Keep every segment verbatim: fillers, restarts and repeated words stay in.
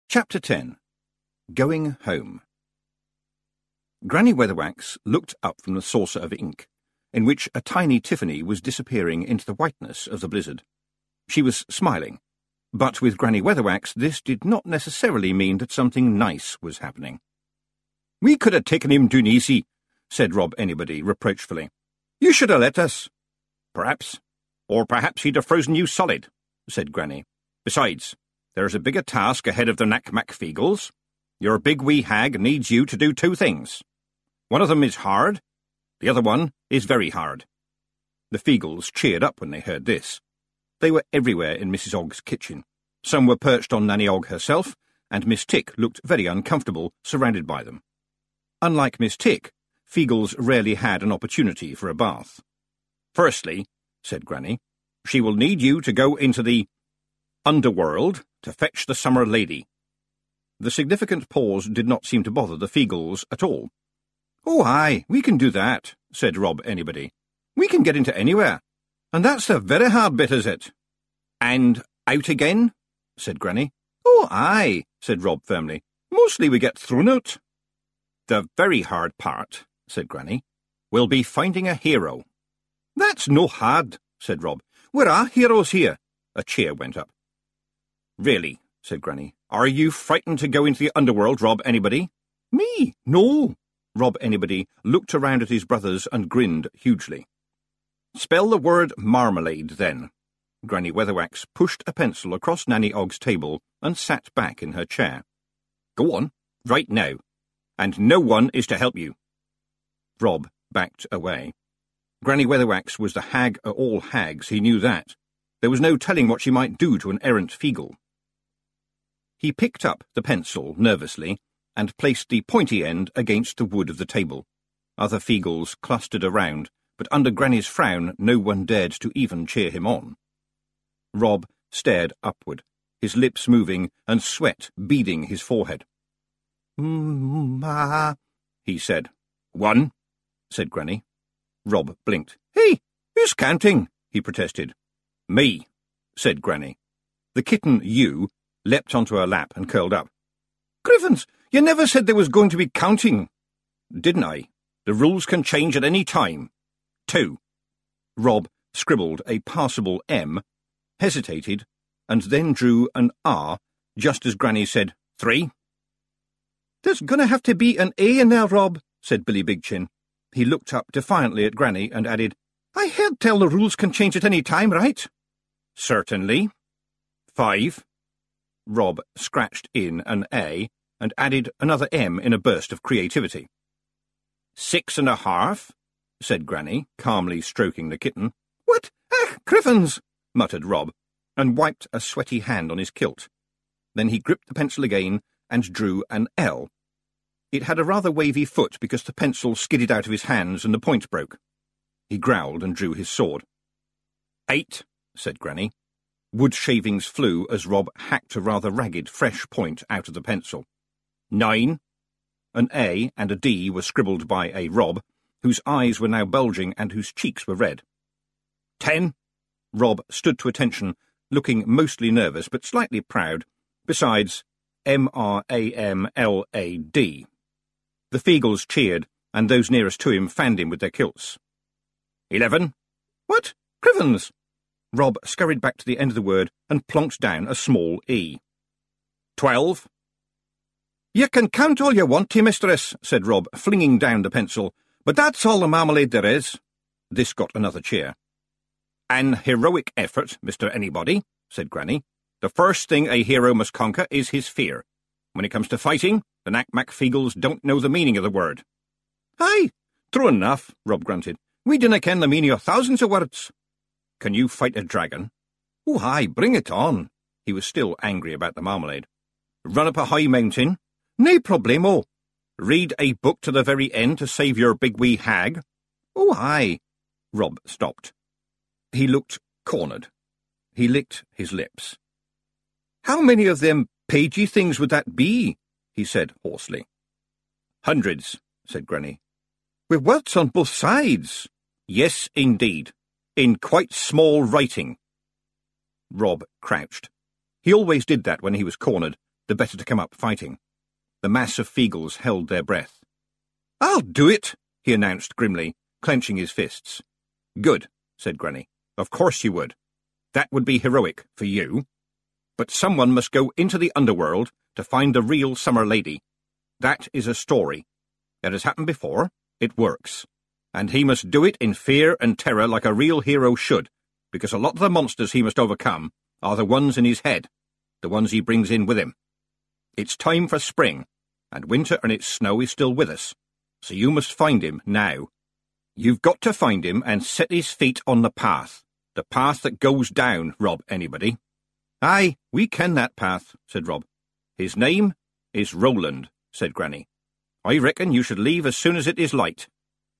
Chapter ten. Going Home. Granny Weatherwax looked up from the saucer of ink, in which a tiny Tiffany was disappearing into the whiteness of the blizzard. She was smiling, but with Granny Weatherwax this did not necessarily mean that something nice was happening. "We could have taken him doon easy," said Rob Anybody reproachfully. "You should have let us." "Perhaps. Or perhaps he'd have frozen you solid," said Granny. "Besides, there's a bigger task ahead of the Knack-Mack-Feagles. Your big wee hag needs you to do two things. One of them is hard, the other one is very hard." The Feagles cheered up when they heard this. They were everywhere in Missus Ogg's kitchen. Some were perched on Nanny Ogg herself, and Miss Tick looked very uncomfortable surrounded by them. Unlike Miss Tick, Feagles rarely had an opportunity for a bath. "Firstly," said Granny, "she will need you to go into the underworld to fetch the summer lady." The significant pause did not seem to bother the Feagles at all. "Oh, aye, we can do that," said Rob Anybody. "We can get into anywhere, and that's the very hard bit, is it?" "And out again?" said Granny. "Oh, aye," said Rob firmly. "Mostly we get thrown out." "The very hard part," said Granny, "will be finding a hero." "That's no hard," said Rob. "We're a heroes here." A cheer went up. "Really," said Granny, "are you frightened to go into the underworld, Rob Anybody?" "Me? No." Rob Anybody looked around at his brothers and grinned hugely. "Spell the word marmalade, then." Granny Weatherwax pushed a pencil across Nanny Ogg's table and sat back in her chair. "Go on, right now. And no one is to help you." Rob backed away. Granny Weatherwax was the hag of all hags, he knew that. There was no telling what she might do to an errant Feagle. He picked up the pencil nervously and placed the pointy end against the wood of the table. Other Feagles clustered around, but under Granny's frown no one dared to even cheer him on. Rob stared upward, his lips moving and sweat beading his forehead. "Ma," he said. "One," said Granny. Rob blinked. "Hey, who's counting?" he protested. "Me," said Granny. The kitten, you, leapt onto her lap and curled up. "Griffins, you never said there was going to be counting." "Didn't I? The rules can change at any time." Two. Rob scribbled a passable M, hesitated, and then drew an R, just as Granny said, "Three." "There's going to have to be an A in there, Rob," said Billy Bigchin. He looked up defiantly at Granny and added, "I heard tell the rules can change at any time, right?" "Certainly." Five. Rob scratched in an A and added another M in a burst of creativity. "Six and a half," said Granny, calmly stroking the kitten. "What? Ah, Griffins!" muttered Rob, and wiped a sweaty hand on his kilt. Then he gripped the pencil again and drew an L. It had a rather wavy foot because the pencil skidded out of his hands and the point broke. He growled and drew his sword. "Eight," said Granny. Wood shavings flew as Rob hacked a rather ragged, fresh point out of the pencil. "Nine." An A and a D were scribbled by a Rob, whose eyes were now bulging and whose cheeks were red. "Ten." Rob stood to attention, looking mostly nervous but slightly proud. Besides, M R A M L A D. The Feagles cheered, and those nearest to him fanned him with their kilts. "Eleven." "What? Griffins!" Rob scurried back to the end of the word and plonked down a small E. "Twelve." "You can count all you want to, mistress," said Rob, flinging down the pencil, "but that's all the marmalade there is." This got another cheer. "An heroic effort, Mister Anybody," said Granny. "The first thing a hero must conquer is his fear. When it comes to fighting, the Knack-Mack-Feagles don't know the meaning of the word." "Aye, true enough," Rob grunted. "We dinna ken the meaning of thousands of words." "Can you fight a dragon?" "Oh, aye, bring it on." He was still angry about the marmalade. "Run up a high mountain?" "Nae problemo." "Read a book to the very end to save your big wee hag?" "Oh, aye." Rob stopped. He looked cornered. He licked his lips. "How many of them pagey things would that be?" he said hoarsely. "Hundreds," said Granny. "With words on both sides?" "Yes, indeed. In quite small writing." Rob crouched. He always did that when he was cornered, the better to come up fighting. The mass of Feagles held their breath. "I'll do it," he announced grimly, clenching his fists. "Good," said Granny. "Of course you would. That would be heroic for you. But someone must go into the underworld to find the real Summer Lady. That is a story. It has happened before. It works. And he must do it in fear and terror like a real hero should, because a lot of the monsters he must overcome are the ones in his head, the ones he brings in with him. It's time for spring, and winter and its snow is still with us, so you must find him now. You've got to find him and set his feet on the path, the path that goes down, Rob anybody." "Aye, we ken that path," said Rob. "His name is Roland," said Granny. "I reckon you should leave as soon as it is light."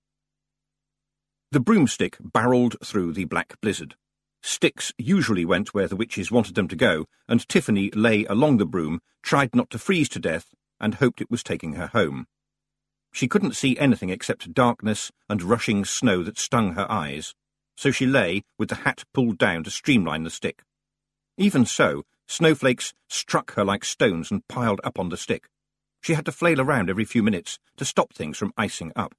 The broomstick barrelled through the black blizzard. Sticks usually went where the witches wanted them to go, and Tiffany lay along the broom, tried not to freeze to death, and hoped it was taking her home. She couldn't see anything except darkness and rushing snow that stung her eyes, so she lay with the hat pulled down to streamline the stick. Even so, snowflakes struck her like stones and piled up on the stick. She had to flail around every few minutes to stop things from icing up.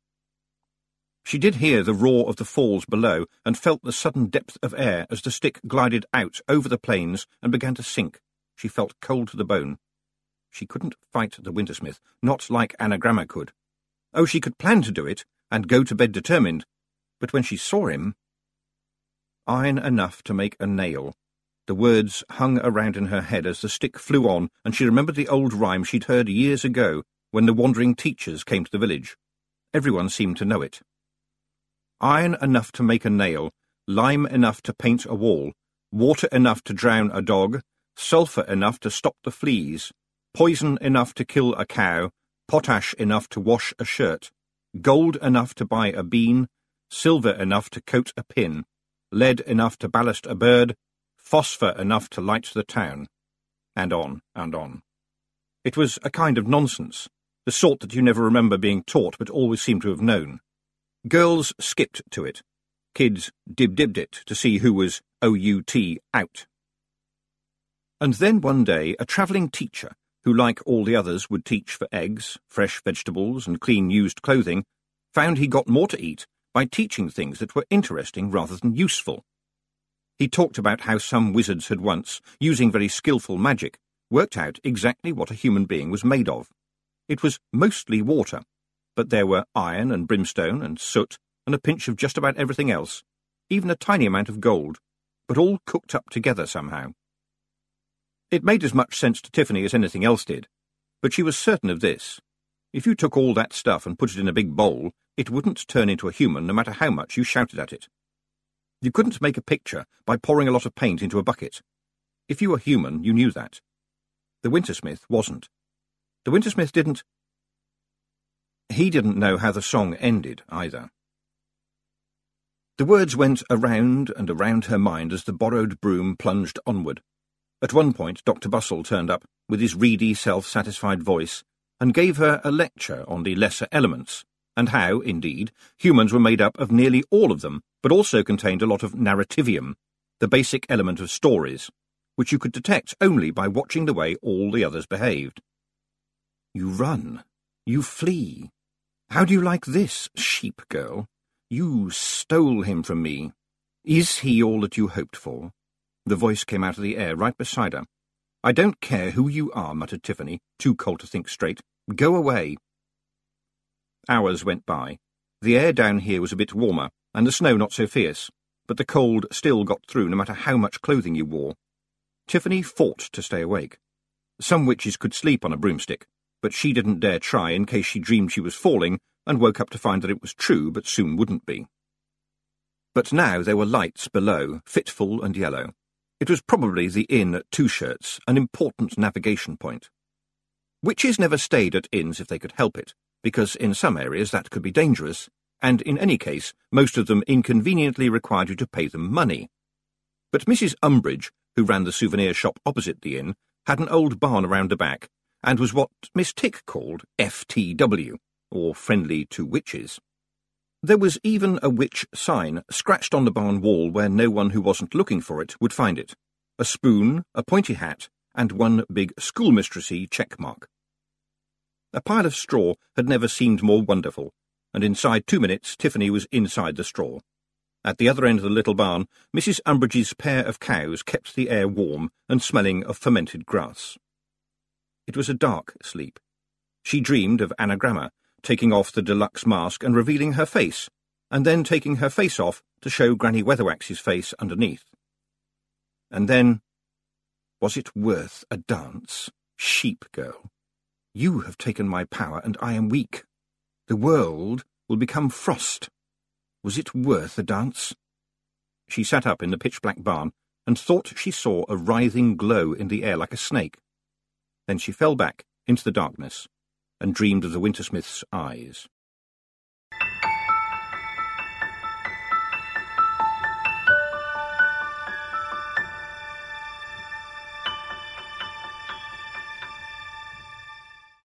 She did hear the roar of the falls below and felt the sudden depth of air as the stick glided out over the plains and began to sink. She felt cold to the bone. She couldn't fight the Wintersmith, not like Anagramma could. Oh, she could plan to do it, and go to bed determined, but when she saw him— "Iron enough to make a nail." The words hung around in her head as the stick flew on, and she remembered the old rhyme she'd heard years ago when the wandering teachers came to the village. Everyone seemed to know it. "Iron enough to make a nail, lime enough to paint a wall, water enough to drown a dog, sulphur enough to stop the fleas, poison enough to kill a cow, potash enough to wash a shirt, gold enough to buy a bean, silver enough to coat a pin, lead enough to ballast a bird, phosphor enough to light the town," and on and on. It was a kind of nonsense, the sort that you never remember being taught but always seem to have known. Girls skipped to it. Kids dib-dibbed it to see who was O U T out. And then one day a travelling teacher, who like all the others would teach for eggs, fresh vegetables and clean used clothing, found he got more to eat by teaching things that were interesting rather than useful. He talked about how some wizards had once, using very skillful magic, worked out exactly what a human being was made of. It was mostly water, but there were iron and brimstone and soot and a pinch of just about everything else, even a tiny amount of gold, but all cooked up together somehow. It made as much sense to Tiffany as anything else did, but she was certain of this. If you took all that stuff and put it in a big bowl, it wouldn't turn into a human no matter how much you shouted at it. You couldn't make a picture by pouring a lot of paint into a bucket. If you were human, you knew that. The Wintersmith wasn't. The Wintersmith didn't— He didn't know how the song ended, either. The words went around and around her mind as the borrowed broom plunged onward. At one point Doctor Bustle turned up, with his reedy, self-satisfied voice, and gave her a lecture on the lesser elements, and how, indeed, humans were made up of nearly all of them, but also contained a lot of narrativium, the basic element of stories, which you could detect only by watching the way all the others behaved. "You run. You flee. How do you like this, sheep girl? You stole him from me. Is he all that you hoped for?" The voice came out of the air right beside her. "I don't care who you are," muttered Tiffany, too cold to think straight. "Go away." Hours went by. The air down here was a bit warmer, and the snow not so fierce, but the cold still got through no matter how much clothing you wore. Tiffany fought to stay awake. Some witches could sleep on a broomstick, but she didn't dare try in case she dreamed she was falling and woke up to find that it was true but soon wouldn't be. But now there were lights below, fitful and yellow. It was probably the inn at Two Shirts, an important navigation point. Witches never stayed at inns if they could help it, because in some areas that could be dangerous, and in any case most of them inconveniently required you to pay them money. But Missus Umbridge, who ran the souvenir shop opposite the inn, had an old barn around the back, and was what Miss Tick called F T W, or Friendly to Witches. There was even a witch sign scratched on the barn wall where no one who wasn't looking for it would find it. A spoon, a pointy hat, and one big schoolmistressy check mark. A pile of straw had never seemed more wonderful, and inside two minutes Tiffany was inside the straw. At the other end of the little barn, Missus Umbridge's pair of cows kept the air warm and smelling of fermented grass. It was a dark sleep. She dreamed of Anagramma taking off the deluxe mask and revealing her face, and then taking her face off to show Granny Weatherwax's face underneath. And then, was it worth a dance, sheep girl? You have taken my power, and I am weak. The world will become frost. Was it worth a dance? She sat up in the pitch-black barn and thought she saw a writhing glow in the air like a snake. Then she fell back into the darkness and dreamed of the Wintersmith's eyes.